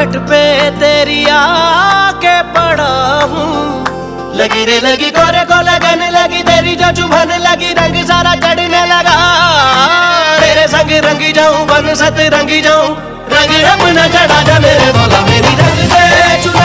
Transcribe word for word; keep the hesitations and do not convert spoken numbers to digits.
तट पे तेरी आके पड़ा हूँ। लगी रे लगी गोरे को लगन लगी, तेरी जो चुभन लगी, रंग सारा चढ़ने लगा। तेरे संग रंगी जाऊं, बन सत रंगी जाऊं, रंग अपना चढ़ा जा मेरे मौला, मेरी रंग दे